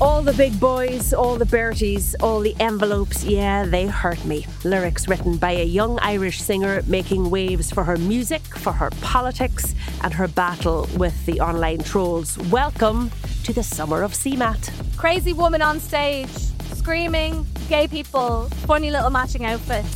All the big boys, all the Berties, all the envelopes, yeah, they hurt me. Lyrics written by a young Irish singer making waves for her music, for her politics, and her battle with the online trolls. Welcome to the summer of CMAT. Crazy woman on stage, screaming, gay people, funny little matching outfits.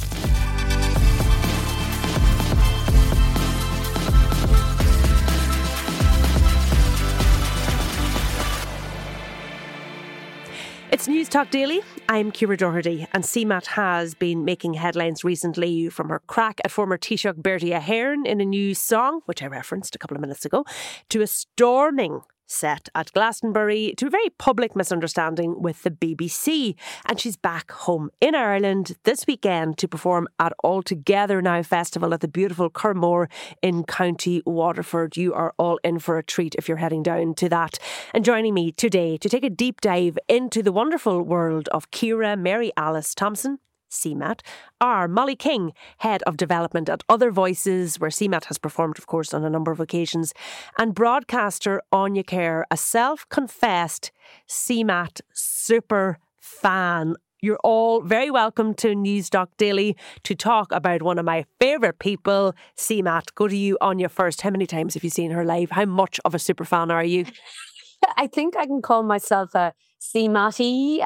It's News Talk Daily. I'm Ciara Doherty, and CMAT has been making headlines recently from her crack at former Taoiseach Bertie Ahern in a new song, which I referenced a couple of minutes ago, to a storming set at Glastonbury, to a very public misunderstanding with the BBC. And she's back home in Ireland this weekend to perform at All Together Now Festival at the beautiful Curramore in County Waterford. You are all in for a treat if you're heading down to that. And joining me today to take a deep dive into the wonderful world of Ciara Mary Alice Thompson, CMAT, are Molly King, Head of Development at Other Voices, where CMAT has performed, of course, on a number of occasions, and broadcaster Anya Kerr, a self-confessed CMAT super fan. You're all very welcome to News Talk Daily to talk about one of my favourite people, CMAT. Go to you, Anya, first. How many times have you seen her live? How much of a super fan are you? I think I can call myself a CMATty,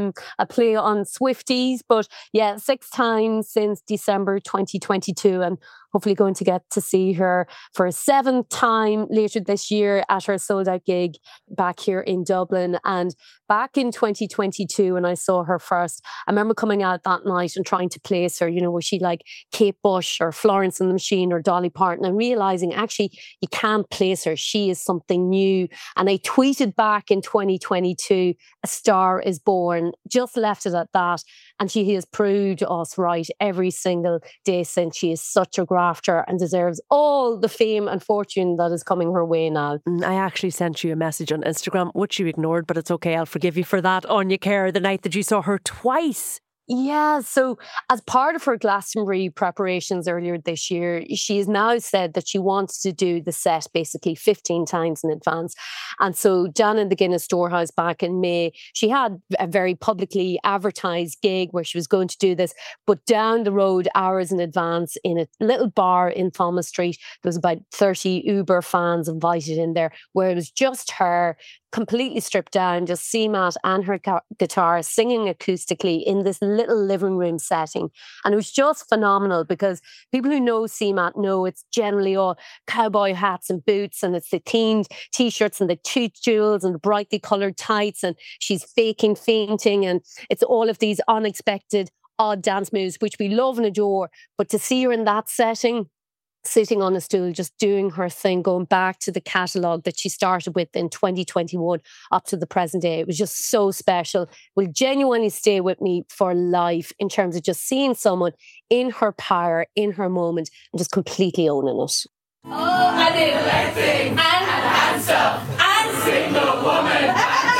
a play on Swifties, but yeah, 6 times since December 2022, and hopefully going to get to see her for a 7th time later this year at her sold-out gig back here in Dublin. And back in 2022, when I saw her first, I remember coming out that night and trying to place her, you know, was she like Kate Bush or Florence and the Machine or Dolly Parton, and realising actually you can't place her. She is something new. And I tweeted back in 2022, "A star is born," just left it at that. And she has proved us right every single day since. She is such a grafter and deserves all the fame and fortune that is coming her way now. I actually sent you a message on Instagram, which you ignored, but it's okay. I'll forgive you for that. Anya Kerr, the night that you saw her twice. Yeah, so as part of her Glastonbury preparations earlier this year, she has now said that she wants to do the set basically 15 times in advance. And so down in the Guinness Storehouse back in May, she had a very publicly advertised gig where she was going to do this, but down the road, hours in advance, in a little bar in Thomas Street, there was about 30 Uber fans invited in there, where it was just her, completely stripped down, just CMAT and her guitar singing acoustically in this little living room setting. And it was just phenomenal because people who know CMAT know it's generally all cowboy hats and boots, and it's the themed t-shirts and the toot jewels and the brightly coloured tights, and she's faking fainting, and it's all of these unexpected odd dance moves which we love and adore. But to see her in that setting, sitting on a stool, just doing her thing, going back to the catalogue that she started with in 2021 up to the present day. It was just so special. Will genuinely stay with me for life in terms of just seeing someone in her power, in her moment, and just completely owning it. Oh, I need a leg thing and handsome and single woman.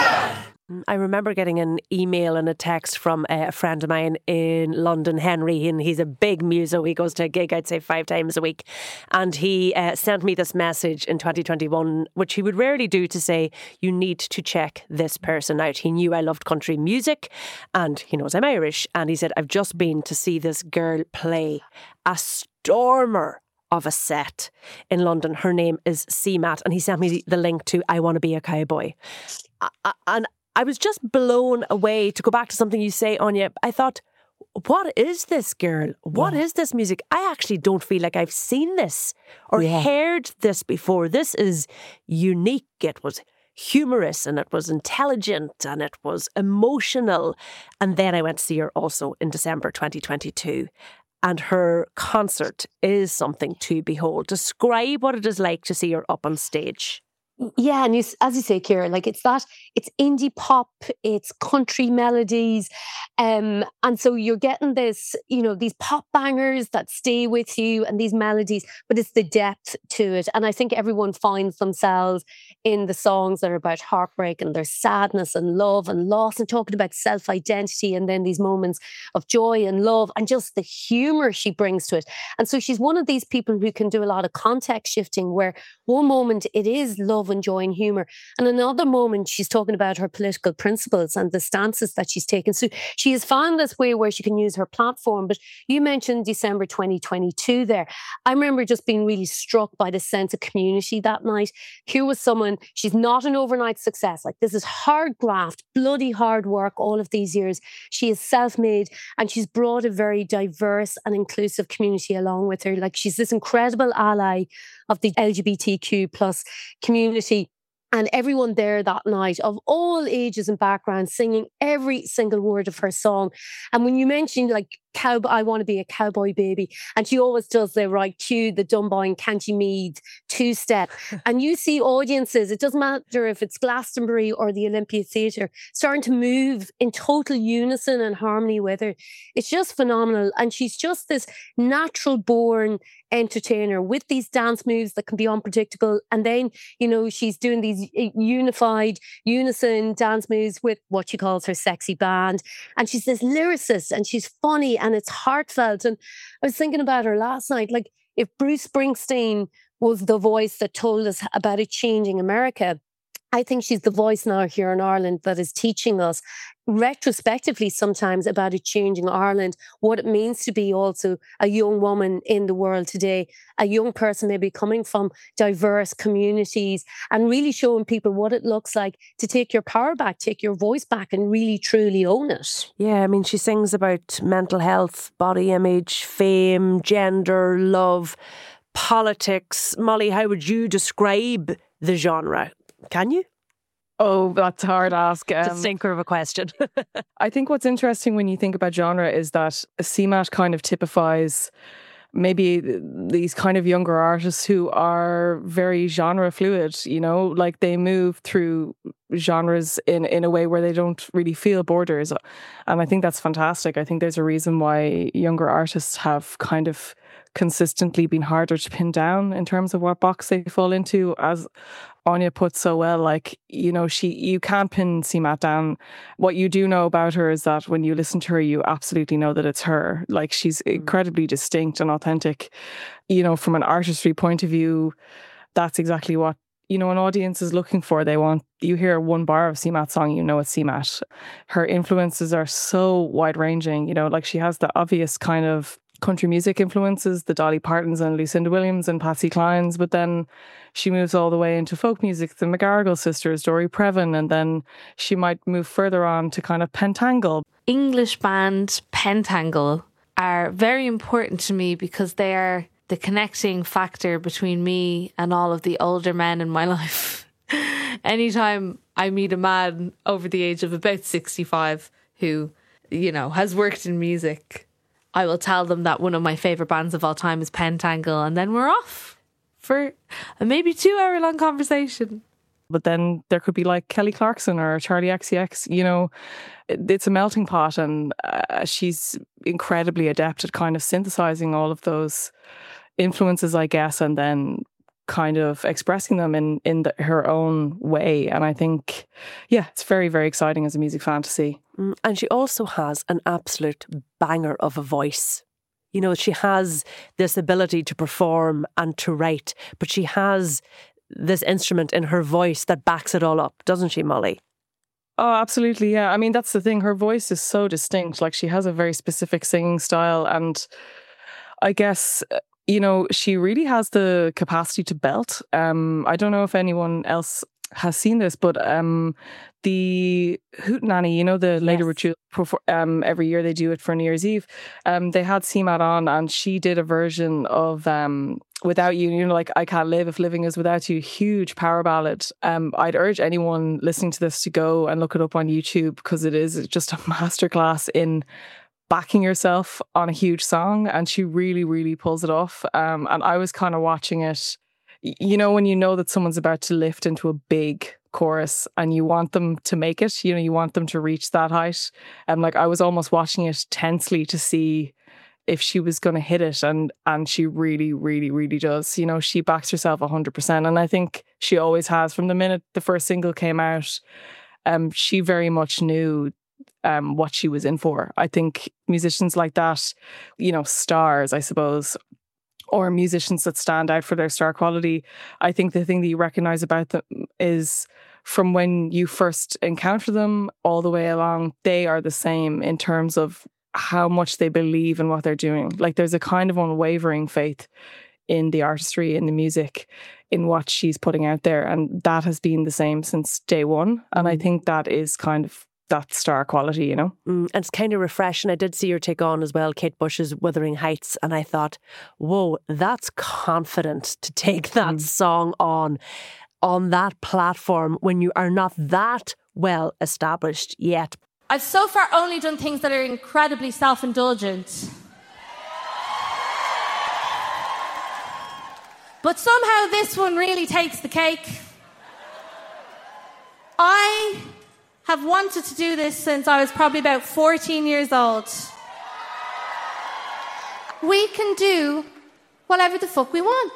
I remember getting an email and a text from a friend of mine in London, Henry, and he's a big muso. He goes to a gig, I'd say 5 times a week. And he sent me this message in 2021, which he would rarely do, to say, you need to check this person out. He knew I loved country music and he knows I'm Irish. And he said, I've just been to see this girl play a stormer of a set in London. Her name is CMAT. And he sent me the link to I Want to Be a Cowboy. And I was just blown away. To go back to something you say, Anya, I thought, what is this girl? What is this music? I actually don't feel like I've seen this or heard this before. This is unique. It was humorous and it was intelligent and it was emotional. And then I went to see her also in December 2022. And her concert is something to behold. Describe what it is like to see her up on stage. Yeah, and as you say, Ciara, like it's indie pop, it's country melodies, and so you're getting this, you know, these pop bangers that stay with you and these melodies, but it's the depth to it. And I think everyone finds themselves in the songs that are about heartbreak and there's sadness and love and loss and talking about self-identity, and then these moments of joy and love and just the humour she brings to it. And so she's one of these people who can do a lot of context shifting, where one moment it is love love and joy and humour. And another moment, she's talking about her political principles and the stances that she's taken. So she has found this way where she can use her platform. But you mentioned December 2022 there. I remember just being really struck by the sense of community that night. Here was someone, she's not an overnight success. Like, this is hard graft, bloody hard work all of these years. She is self-made, and she's brought a very diverse and inclusive community along with her. Like, she's this incredible ally of the LGBTQ plus community. And everyone there that night, of all ages and backgrounds, singing every single word of her song. And when you mentioned, like, I want to be a cowboy baby, and she always does the right cue, the Dunboyne Canty Mead two-step. And you see audiences, it doesn't matter if it's Glastonbury or the Olympia Theatre, starting to move in total unison and harmony with her. It's just phenomenal. And she's just this natural-born entertainer with these dance moves that can be unpredictable. And then, you know, she's doing these unified unison dance moves with what she calls her sexy band. And she's this lyricist, and she's funny, and it's heartfelt. And I was thinking about her last night, like, if Bruce Springsteen was the voice that told us about a changing America, I think she's the voice now here in Ireland that is teaching us retrospectively sometimes about a changing Ireland, what it means to be also a young woman in the world today, a young person maybe coming from diverse communities, and really showing people what it looks like to take your power back, take your voice back, and really truly own it. Yeah, I mean, she sings about mental health, body image, fame, gender, love, politics. Molly, how would you describe the genre? Can you? Oh, that's a hard ask. It's a stinker of a question. I think what's interesting when you think about genre is that CMAT kind of typifies maybe these kind of younger artists who are very genre fluid, you know, like they move through genres in a way where they don't really feel borders. And I think that's fantastic. I think there's a reason why younger artists have kind of consistently been harder to pin down in terms of what box they fall into. As Anya put so well, like, you know, you can't pin CMAT down. What you do know about her is that when you listen to her, you absolutely know that it's her. Like, she's incredibly distinct and authentic. You know, from an artistry point of view, that's exactly what, you know, an audience is looking for. They want, you hear one bar of CMAT song, you know it's CMAT. Her influences are so wide ranging, you know, like she has the obvious kind of country music influences, the Dolly Partons and Lucinda Williams and Patsy Clines, but then she moves all the way into folk music, the McGarrigle sisters, Dory Previn, and then she might move further on to kind of Pentangle. English band Pentangle are very important to me because they are the connecting factor between me and all of the older men in my life. Anytime I meet a man over the age of about 65 who, you know, has worked in music, I will tell them that one of my favourite bands of all time is Pentangle, and then we're off for a maybe 2-hour long conversation. But then there could be like Kelly Clarkson or Charlie XCX, you know, it's a melting pot, and she's incredibly adept at kind of synthesizing all of those influences, I guess, and then kind of expressing them in her own way. And I think, yeah, it's very, very exciting as a music fan to see. And she also has an absolute banger of a voice. You know, she has this ability to perform and to write, but she has this instrument in her voice that backs it all up, doesn't she, Molly? Oh, absolutely, yeah. I mean, that's the thing. Her voice is so distinct. Like, she has a very specific singing style, and I guess, you know, she really has the capacity to belt. I don't know if anyone else has seen this, but the Hootenanny, you know, the Lady Ritual, every year they do it for New Year's Eve. They had CMAT on, and she did a version of Without You, you know, like I Can't Live If Living Is Without You, huge power ballad. I'd urge anyone listening to this to go and look it up on YouTube, because it is just a masterclass in backing yourself on a huge song, and she really, really pulls it off. And I was kind of watching it, you know, when you know that someone's about to lift into a big chorus and you want them to make it, you know, you want them to reach that height. And like, I was almost watching it tensely to see if she was going to hit it, and she really, really, really does. You know, she backs herself 100%, and I think she always has. From the minute the first single came out, she very much knew what she was in for. I think musicians like that, you know, stars, I suppose, or musicians that stand out for their star quality, I think the thing that you recognize about them is from when you first encounter them all the way along, they are the same in terms of how much they believe in what they're doing. Like there's a kind of unwavering faith in the artistry, in the music, in what she's putting out there. And that has been the same since day one. And I think that is kind of that star quality, you know? And it's kind of refreshing. I did see her take on as well Kate Bush's Wuthering Heights, and I thought, whoa, that's confident to take that song on that platform when you are not that well established yet. I've so far only done things that are incredibly self-indulgent. But somehow this one really takes the cake. I have wanted to do this since I was probably about 14 years old. We can do whatever the fuck we want.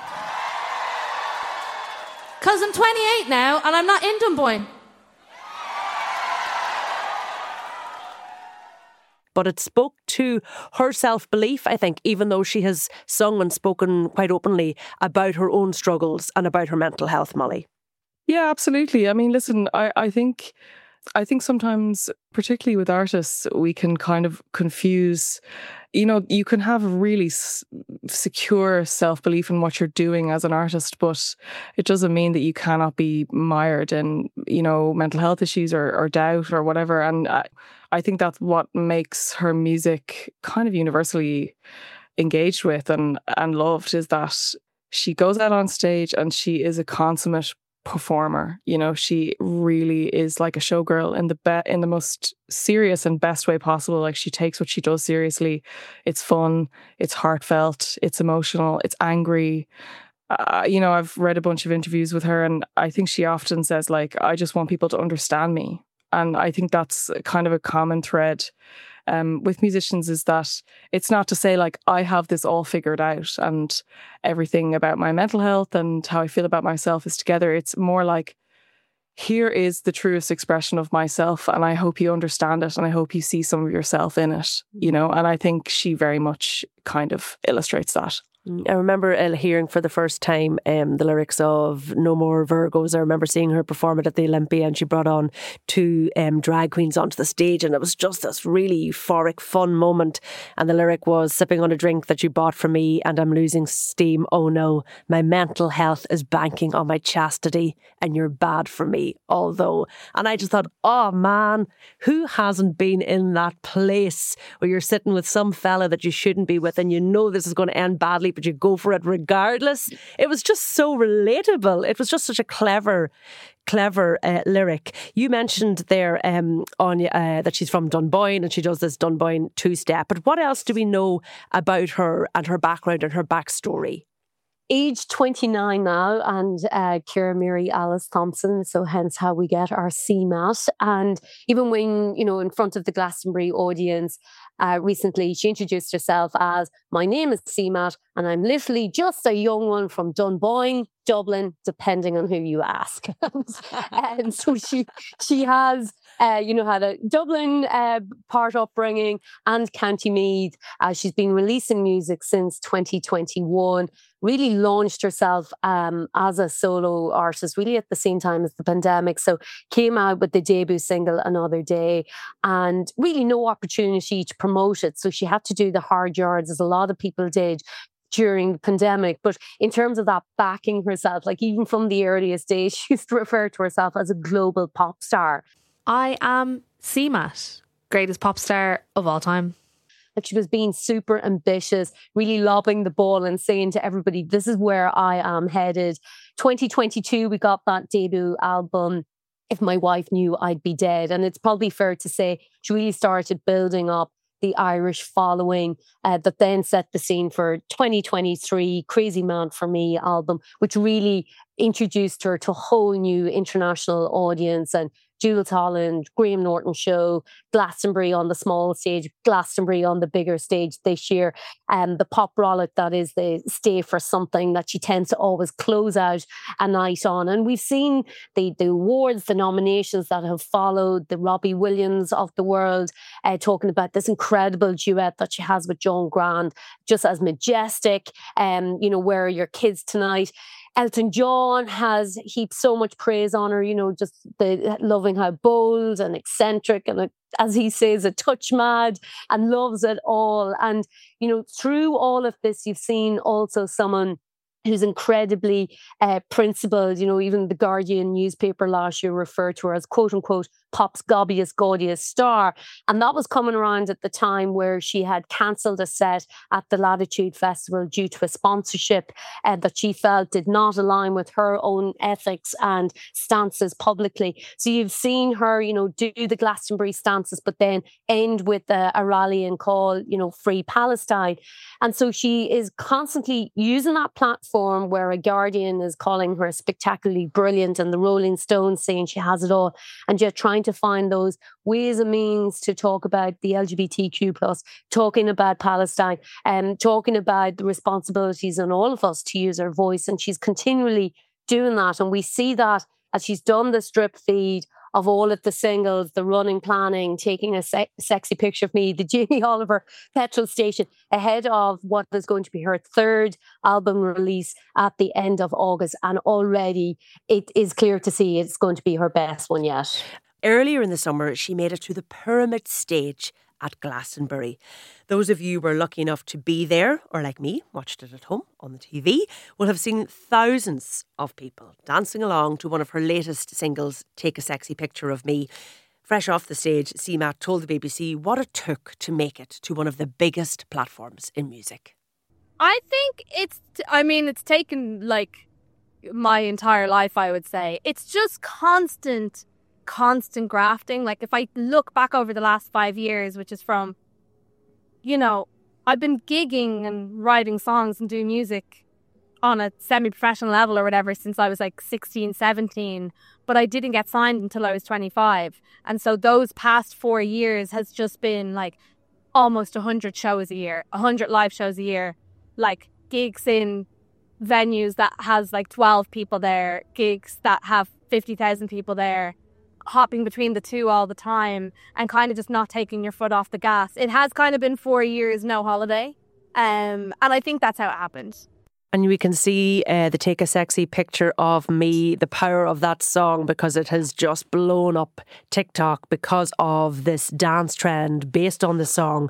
Because I'm 28 now and I'm not in Dunboyne. But it spoke to her self-belief, I think, even though she has sung and spoken quite openly about her own struggles and about her mental health, Molly. Yeah, absolutely. I mean, listen, I think sometimes, particularly with artists, we can kind of confuse, you know, you can have really secure self-belief in what you're doing as an artist, but it doesn't mean that you cannot be mired in, you know, mental health issues or doubt or whatever. And I think that's what makes her music kind of universally engaged with and loved, is that she goes out on stage and she is a consummate performer. You know, she really is like a showgirl in the most serious and best way possible. Like, she takes what she does seriously. It's fun, it's heartfelt, it's emotional, it's angry. You know, I've read a bunch of interviews with her, and I think she often says, like, I just want people to understand me. And I think that's kind of a common thread with musicians, is that it's not to say like I have this all figured out and everything about my mental health and how I feel about myself is together. It's more like, here is the truest expression of myself, and I hope you understand it, and I hope you see some of yourself in it, you know. And I think she very much kind of illustrates that. I remember hearing for the first time the lyrics of No More Virgos. I remember seeing her perform it at the Olympia, and she brought on two drag queens onto the stage, and it was just this really euphoric, fun moment. And the lyric was, sipping on a drink that you bought for me and I'm losing steam. Oh no, my mental health is banking on my chastity and you're bad for me, although. And I just thought, oh man, who hasn't been in that place where you're sitting with some fella that you shouldn't be with and you know this is going to end badly, but you go for it regardless. It was just so relatable. It was just such a clever lyric. You mentioned there, Anya, that she's from Dunboyne and she does this Dunboyne two-step. But what else do we know about her and her background and her backstory? Age 29 now, and Ciara Mary Alice Thompson, so hence how we get our CMAT. And even when, you know, in front of the Glastonbury audience recently, she introduced herself as, my name is CMAT and I'm literally just a young one from Dunboyne, Dublin, depending on who you ask. And so she has, you know, had a Dublin part upbringing and County Meath. She's been releasing music since 2021, really launched herself as a solo artist really at the same time as the pandemic. So came out with the debut single Another Day, and really no opportunity to promote it. So she had to do the hard yards, as a lot of people did during the pandemic. But in terms of that backing herself, like even from the earliest days, she used to refer to herself as a global pop star. I am CMAT, greatest pop star of all time. Like, she was being super ambitious, really lobbing the ball and saying to everybody, this is where I am headed. 2022, we got that debut album, If My Wife Knew I'd Be Dead. And it's probably fair to say she really started building up the Irish following that then set the scene for 2023 Crazy Man For Me album, which really introduced her to a whole new international audience and Judith Holland, Graham Norton show, Glastonbury on the small stage, Glastonbury on the bigger stage this year. The pop rollick that is the Stay for Something that she tends to always close out a night on. And we've seen the awards, the nominations that have followed, the Robbie Williams of the world, talking about this incredible duet that she has with John Grant, just as majestic, Where Are Your Kids Tonight? Elton John has heaped so much praise on her, just loving how bold and eccentric and, as he says, a touch mad, and loves it all. And, through all of this, you've seen also someone who's incredibly principled. Even the Guardian newspaper last year referred to her as, quote unquote, pop's gobbiest, gaudiest star. And that was coming around at the time where she had cancelled a set at the Latitude Festival due to a sponsorship that she felt did not align with her own ethics and stances publicly. So you've seen her, do the Glastonbury stances, but then end with a rallying call, Free Palestine. And so she is constantly using that platform where a Guardian is calling her spectacularly brilliant and the Rolling Stones saying she has it all, and yet trying to find those ways and means to talk about the LGBTQ plus, talking about Palestine, and talking about the responsibilities on all of us to use our voice. And she's continually doing that. And we see that as she's done the strip feed of all of the singles, the running planning, taking a sexy picture of me, the Jamie Oliver petrol station, ahead of what is going to be her third album release at the end of August. And already it is clear to see it's going to be her best one yet. Earlier in the summer, she made it to the Pyramid stage at Glastonbury. Those of you who were lucky enough to be there, or like me, watched it at home on the TV, will have seen thousands of people dancing along to one of her latest singles, Take a Sexy Picture of Me. Fresh off the stage, CMAT told the BBC what it took to make it to one of the biggest platforms in music. I think it's taken like my entire life, I would say. It's just constant grafting. Like if I look back over the last 5 years, which is from, I've been gigging and writing songs and doing music on a semi-professional level or whatever since I was like 16, 17, but I didn't get signed until I was 25. And so those past 4 years has just been like almost 100 shows a year, 100 live shows a year, like gigs in venues that has like 12 people there, gigs that have 50,000 people there, hopping between the two all the time and kind of just not taking your foot off the gas. It has kind of been 4 years, no holiday. And I think that's how it happened. And we can see the Take a Sexy Picture of Me, the power of that song, because it has just blown up TikTok because of this dance trend based on the song.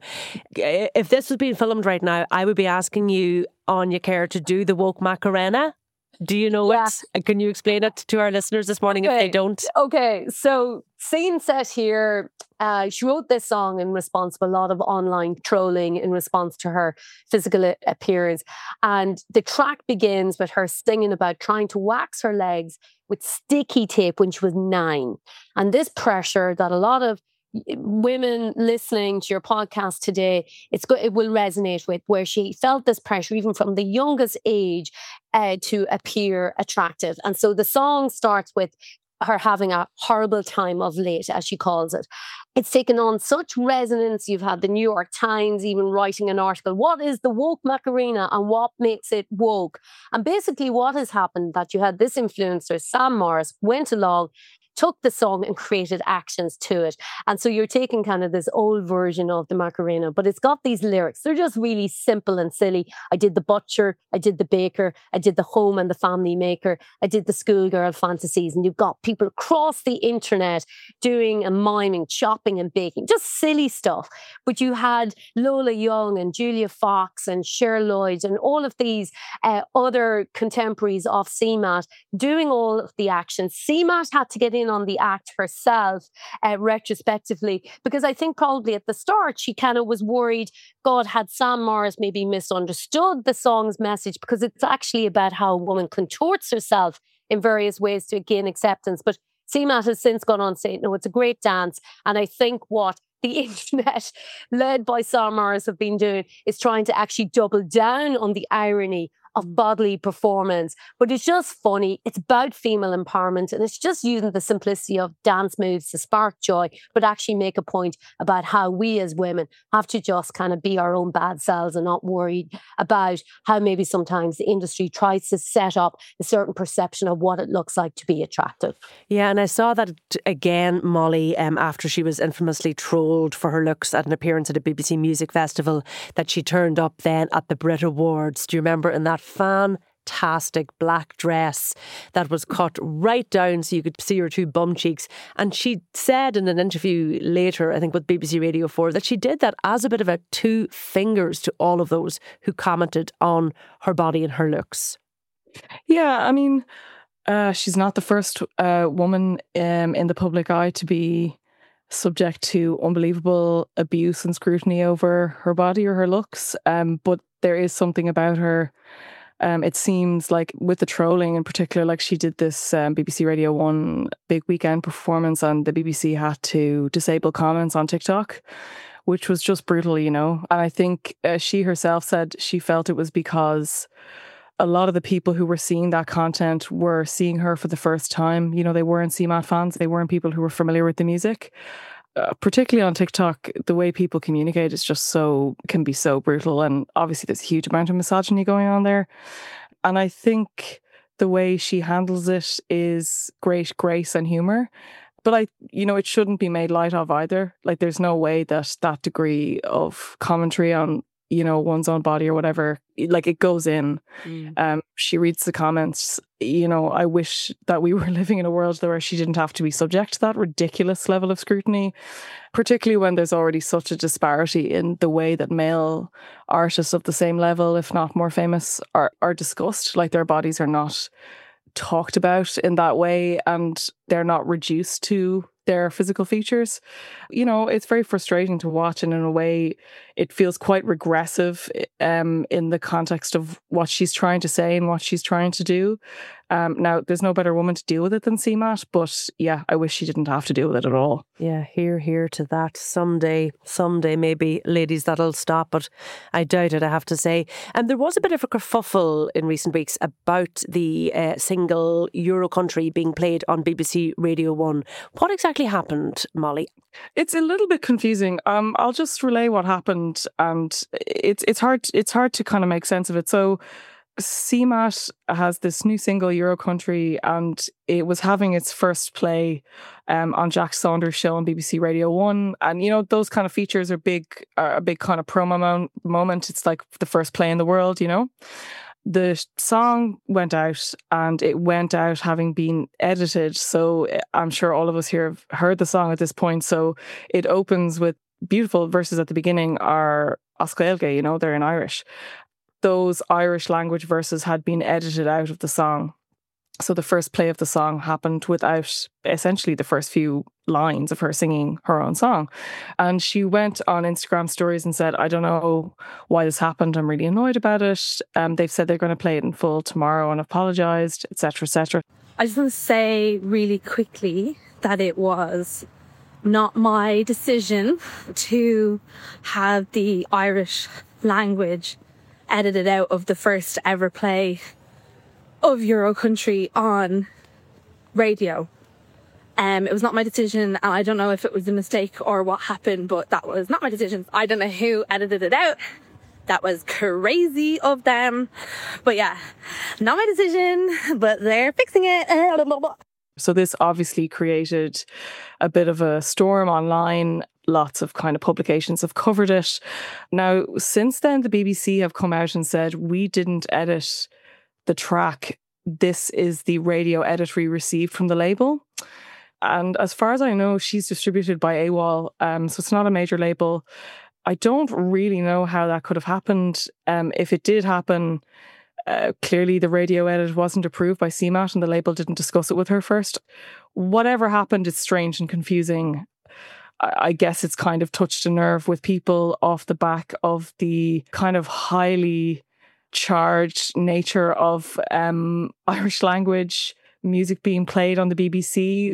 If this was being filmed right now, I would be asking you, Anya Kerr, to do the woke Macarena. Do you know it? Can you explain it to our listeners this morning if they don't? Okay, so scene set here. She wrote this song in response to a lot of online trolling in response to her physical appearance. And the track begins with her singing about trying to wax her legs with sticky tape when she was 9. And this pressure that a lot of women listening to your podcast today, it will resonate with, where she felt this pressure even from the youngest age to appear attractive. And so the song starts with her having a horrible time of late, as she calls it. It's taken on such resonance. You've had the New York Times even writing an article. What is the woke Macarena and what makes it woke? And basically what has happened, that you had this influencer, Sam Morris, went along, took the song and created actions to it. And so you're taking kind of this old version of the Macarena, but it's got these lyrics. They're just really simple and silly. I did the butcher, I did the baker, I did the home and the family maker, I did the schoolgirl fantasies. And you've got people across the internet doing and miming, chopping and baking, just silly stuff. But you had Lola Young and Julia Fox and Cher Lloyd and all of these other contemporaries of CMAT doing all of the actions. CMAT had to get in on the act herself retrospectively, because I think probably at the start she kind of was worried, God, had Sam Morris maybe misunderstood the song's message, because it's actually about how a woman contorts herself in various ways to gain acceptance. But CMAT has since gone on to say, no, it's a great dance. And I think what the internet, led by Sam Morris, have been doing is trying to actually double down on the irony of bodily performance. But it's just funny. It's about female empowerment, and it's just using the simplicity of dance moves to spark joy, but actually make a point about how we as women have to just kind of be our own bad selves and not worried about how maybe sometimes the industry tries to set up a certain perception of what it looks like to be attractive. Yeah, and I saw that again, Molly, after she was infamously trolled for her looks at an appearance at a BBC Music Festival, that she turned up then at the Brit Awards. Do you remember, in that fantastic black dress that was cut right down so you could see her two bum cheeks? And she said in an interview later, I think with BBC Radio 4, that she did that as a bit of a two fingers to all of those who commented on her body and her looks. Yeah, I mean, she's not the first woman in the public eye to be subject to unbelievable abuse and scrutiny over her body or her looks. But there is something about her. It seems like with the trolling in particular, like she did this BBC Radio 1 big weekend performance and the BBC had to disable comments on TikTok, which was just brutal, you know. And I think she herself said she felt it was because a lot of the people who were seeing that content were seeing her for the first time. You know, they weren't CMAT fans. They weren't people who were familiar with the music. Particularly on TikTok, the way people communicate is just can be so brutal. And obviously there's a huge amount of misogyny going on there. And I think the way she handles it is great grace and humour. But it shouldn't be made light of either. Like, there's no way that degree of commentary on, one's own body or whatever, like, it goes in. She reads the comments. I wish that we were living in a world where she didn't have to be subject to that ridiculous level of scrutiny, particularly when there's already such a disparity in the way that male artists of the same level, if not more famous, are discussed. Like, their bodies are not talked about in that way, and they're not reduced to their physical features. It's very frustrating to watch, and in a way it feels quite regressive in the context of what she's trying to say and what she's trying to do. Now, there's no better woman to deal with it than CMAT, but yeah, I wish she didn't have to deal with it at all. Yeah, hear to that. Someday maybe, ladies, that'll stop, but I doubt it, I have to say. And there was a bit of a kerfuffle in recent weeks about the single Euro Country being played on BBC Radio 1. What exactly happened, Molly? It's a little bit confusing. I'll just relay what happened, and it's hard to kind of make sense of it. So CMAT has this new single, Euro Country, and it was having its first play on Jack Saunders' show on BBC Radio 1. And, those kind of features are a big kind of promo moment. It's like the first play in the world, The song went out, and it went out having been edited. So I'm sure all of us here have heard the song at this point. So it opens with beautiful verses at the beginning are Oscailge, they're in Irish. Those Irish language verses had been edited out of the song. So the first play of the song happened without essentially the first few lines of her singing her own song. And she went on Instagram stories and said, I don't know why this happened. I'm really annoyed about it. They've said they're going to play it in full tomorrow and apologised, etc., etc. I just want to say really quickly that it was not my decision to have the Irish language edited out of the first ever play of Euro Country on radio. It was not my decision, and I don't know if it was a mistake or what happened, but that was not my decision. I don't know who edited it out. That was crazy of them. But yeah, not my decision, but they're fixing it. So this obviously created a bit of a storm online. Lots of kind of publications have covered it. Now, since then, the BBC have come out and said, we didn't edit the track. This is the radio edit we received from the label. And as far as I know, she's distributed by AWOL, so it's not a major label. I don't really know how that could have happened. If it did happen, clearly the radio edit wasn't approved by CMAT and the label didn't discuss it with her first. Whatever happened, it's strange and confusing. I guess it's kind of touched a nerve with people off the back of the kind of highly charged nature of Irish language music being played on the BBC,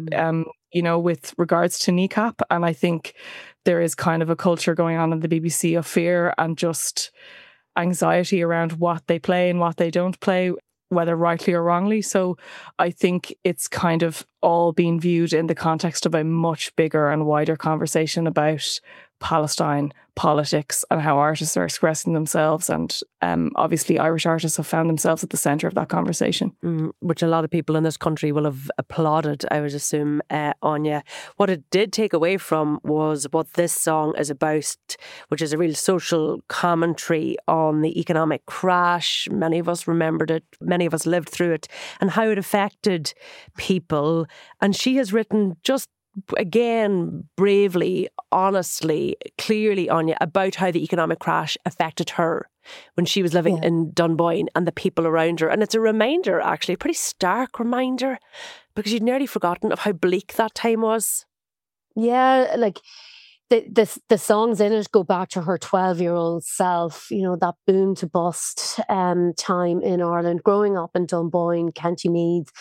with regards to kneecap. And I think there is kind of a culture going on in the BBC of fear and just anxiety around what they play and what they don't play, whether rightly or wrongly. So I think it's kind of all being viewed in the context of a much bigger and wider conversation about Palestine, politics, and how artists are expressing themselves. And obviously Irish artists have found themselves at the centre of that conversation. Which a lot of people in this country will have applauded, I would assume, Anya. What it did take away from was what this song is about, which is a real social commentary on the economic crash. Many of us remembered it, many of us lived through it, and how it affected people. And she has written just again, bravely, honestly, clearly, Anya, about how the economic crash affected her when she was living in Dunboyne and the people around her. And it's a reminder, actually, a pretty stark reminder, because you'd nearly forgotten of how bleak that time was. Yeah, like the songs in it go back to her 12-year-old self, you know, that boom to bust time in Ireland, growing up in Dunboyne, County Meath.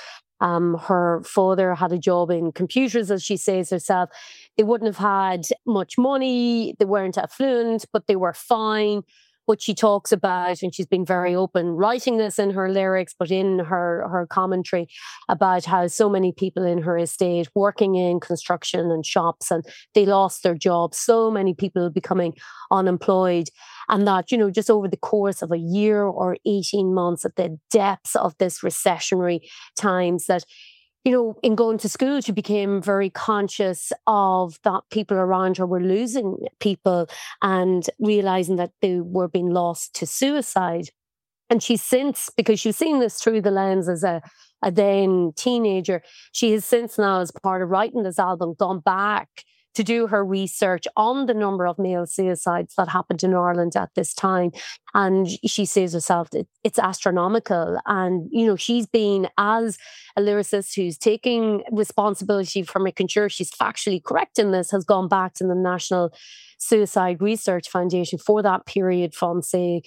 Her father had a job in computers, as she says herself. They wouldn't have had much money. They weren't affluent, but they were fine. What she talks about, and she's been very open writing this in her lyrics, but in her commentary about how so many people in her estate working in construction and shops, and they lost their jobs. So many people becoming unemployed. And that, you know, just over the course of a year or 18 months at the depths of this recessionary times, that, you know, in going to school, she became very conscious of that people around her were losing people and realizing that they were being lost to suicide. And she's since, because she's seen this through the lens as a then teenager, she has since now, as part of writing this album, gone back to do her research on the number of male suicides that happened in Ireland at this time. And she says herself that it's astronomical. And, you know, she's been, as a lyricist who's taking responsibility for making sure she's factually correct in this, has gone back to the National Suicide Research Foundation for that period from, say,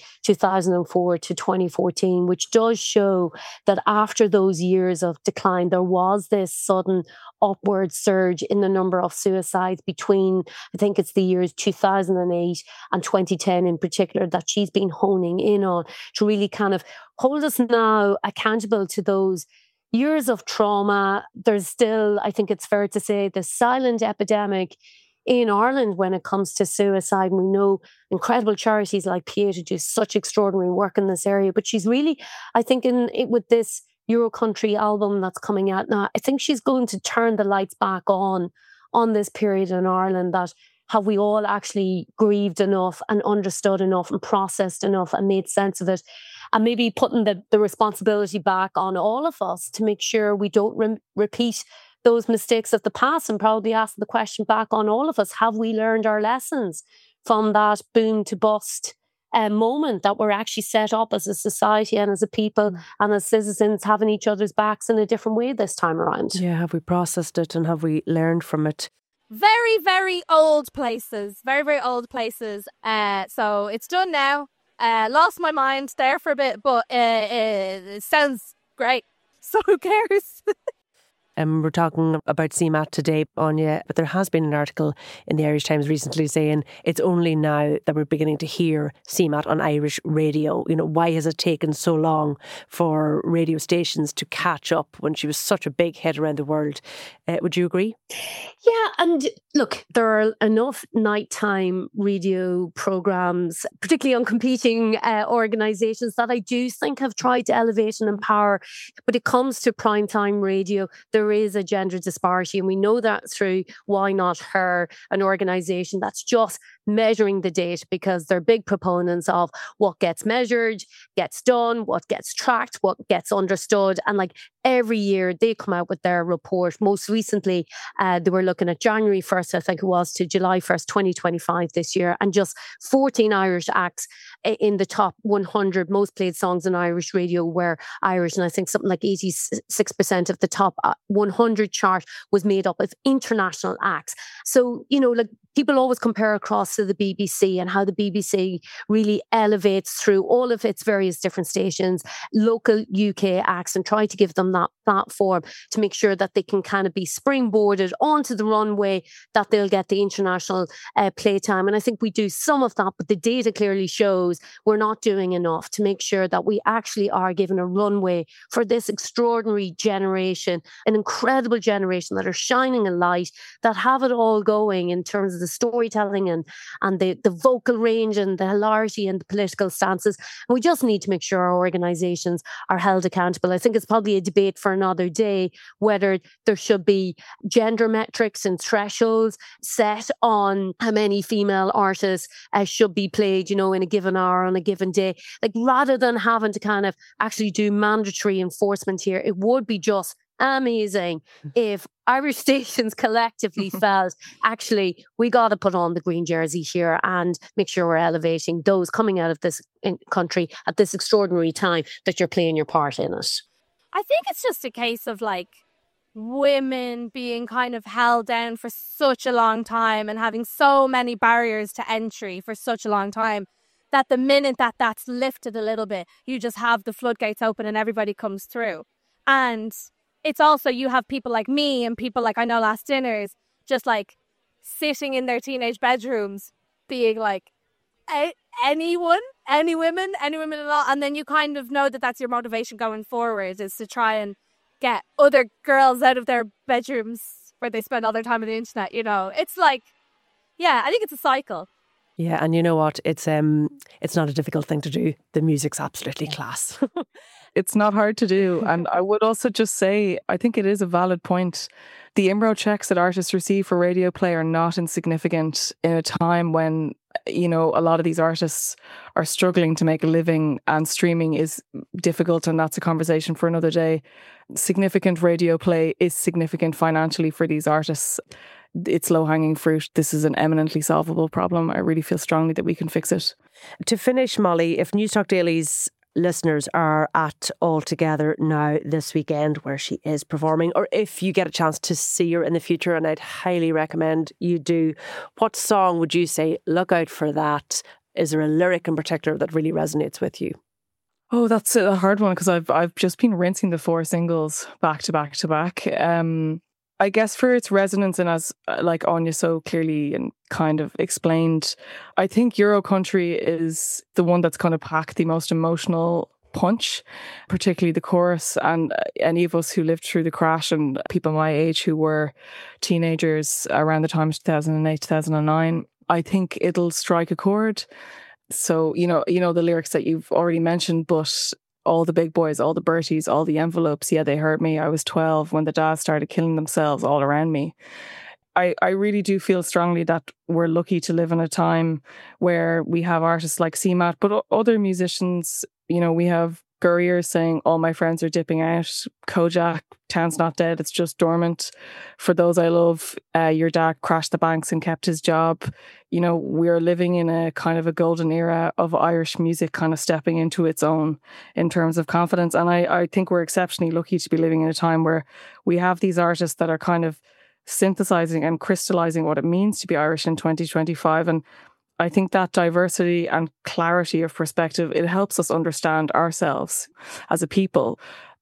2004 to 2014, which does show that after those years of decline, there was this sudden upward surge in the number of suicides between, I think it's the years 2008 and 2010 in particular, that she's been honing in on to really kind of hold us now accountable to those years of trauma. There's still, I think it's fair to say, the silent epidemic in Ireland when it comes to suicide. And we know incredible charities like Pieta do such extraordinary work in this area. But she's really, I think, with this Euro Country album that's coming out now, I think she's going to turn the lights back on this period in Ireland. That have we all actually grieved enough and understood enough and processed enough and made sense of it, and maybe putting the responsibility back on all of us to make sure we don't repeat those mistakes of the past, and probably ask the question back on all of us: have we learned our lessons from that boom to bust moment that we're actually set up as a society and as a people and as citizens, having each other's backs in a different way this time around? Yeah, have we processed it and have we learned from it? Very, very old places. Very, very old places. So it's done now. Lost my mind there for a bit, but it sounds great. So who cares? We're talking about CMAT today, Anya, but there has been an article in the Irish Times recently saying it's only now that we're beginning to hear CMAT on Irish radio. You know, why has it taken so long for radio stations to catch up when she was such a big hit around the world? Would you agree? Yeah, and look, there are enough nighttime radio programmes, particularly on competing organisations, that I do think have tried to elevate and empower. But it comes to primetime radio, there is a gender disparity, and we know that through Why Not Her, an organisation that's just measuring the data, because they're big proponents of what gets measured, gets done, what gets tracked, what gets understood. And like every year they come out with their report. Most recently, they were looking at January 1st, I think it was, to July 1st, 2025 this year, and just 14 Irish acts in the top 100 most played songs on Irish radio were Irish. And I think something like 86% of the top 100 chart was made up of international acts. So, like people always compare across to the BBC and how the BBC really elevates through all of its various different stations, local UK acts, and try to give them that platform to make sure that they can kind of be springboarded onto the runway, that they'll get the international playtime. And I think we do some of that, but the data clearly shows we're not doing enough to make sure that we actually are given a runway for this extraordinary generation, an incredible generation that are shining a light, that have it all going in terms of the storytelling and the vocal range and the hilarity and the political stances. And we just need to make sure our organisations are held accountable. I think it's probably a debate for another day whether there should be gender metrics and thresholds set on how many female artists should be played, in a given hour on a given day. Like, rather than having to kind of actually do mandatory enforcement here, it would be just amazing if Irish stations collectively felt, actually, we got to put on the green jersey here and make sure we're elevating those coming out of this country at this extraordinary time, that you're playing your part in it. I think it's just a case of like women being kind of held down for such a long time and having so many barriers to entry for such a long time, that the minute that that's lifted a little bit, you just have the floodgates open and everybody comes through. And it's also, you have people like me and people like I Know Last Dinners just like sitting in their teenage bedrooms being like, any women at all. And then you kind of know that that's your motivation going forward, is to try and get other girls out of their bedrooms where they spend all their time on the internet. It's like, yeah, I think it's a cycle. Yeah, and you know what? It's not a difficult thing to do. The music's absolutely class. It's not hard to do. And I would also just say, I think it is a valid point. The IMRO checks that artists receive for radio play are not insignificant in a time when, a lot of these artists are struggling to make a living, and streaming is difficult, and that's a conversation for another day. Significant radio play is significant financially for these artists. It's low-hanging fruit. This is an eminently solvable problem. I really feel strongly that we can fix it. To finish, Molly, if Newstalk Daily's listeners are at All Together now this weekend, where she is performing, or if you get a chance to see her in the future, and I'd highly recommend you do, what song would you say, look out for that? Is there a lyric in particular that really resonates with you? Oh, that's a hard one, because I've just been rinsing the 4 singles back to back to back. I guess for its resonance, and as like Anya so clearly and kind of explained, I think Euro Country is the one that's kind of packed the most emotional punch, particularly the chorus. And any of us who lived through the crash, and people my age who were teenagers around the time of 2008, 2009, I think it'll strike a chord. So, the lyrics that you've already mentioned, but all the big boys, all the Berties, all the envelopes, yeah, they hurt me. I was 12 when the dads started killing themselves all around me. I really do feel strongly that we're lucky to live in a time where we have artists like CMAT, but other musicians, we have Gurrier saying, all my friends are dipping out. Kojak, town's not dead, it's just dormant. For those I love, your dad crashed the banks and kept his job. We're living in a kind of a golden era of Irish music kind of stepping into its own in terms of confidence. And I think we're exceptionally lucky to be living in a time where we have these artists that are kind of synthesizing and crystallizing what it means to be Irish in 2025. And I think that diversity and clarity of perspective, it helps us understand ourselves as a people.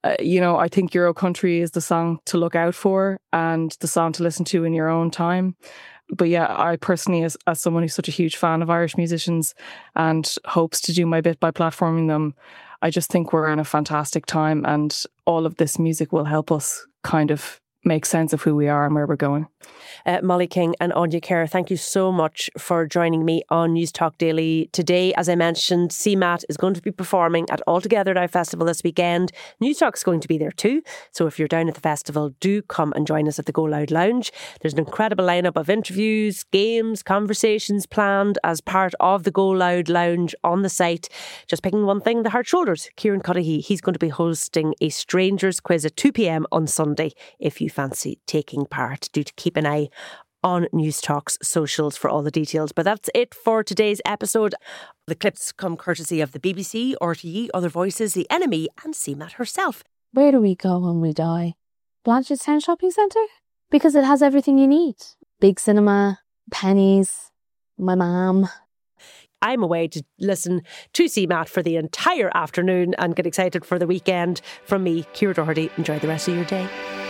I think Euro Country is the song to look out for and the song to listen to in your own time. But yeah, I personally, as someone who's such a huge fan of Irish musicians and hopes to do my bit by platforming them, I just think we're in a fantastic time, and all of this music will help us kind of make sense of who we are and where we're going. Molly King and Anya Kerr, thank you so much for joining me on Newstalk Daily today. As I mentioned, CMAT is going to be performing at All Together Now Festival this weekend. Newstalk's going to be there too. So if you're down at the festival, do come and join us at the Go Loud Lounge. There's an incredible lineup of interviews, games, conversations planned as part of the Go Loud Lounge on the site. Just picking one thing, the Hard Shoulders. Kieran Cudahy, he's going to be hosting a Strangers quiz at 2 p.m. on Sunday. If you fancy taking part, do keep an eye on Newstalk's socials for all the details. But that's it for today's episode. The clips come courtesy of the BBC, RTE, Other Voices, The Enemy and CMAT herself. Where do we go when we die? Blanchardstown Shopping Centre, because it has everything you need. Big cinema, Pennies, my mum. I'm away to listen to CMAT for the entire afternoon and get excited for the weekend. From me, Ciara Doherty, enjoy the rest of your day.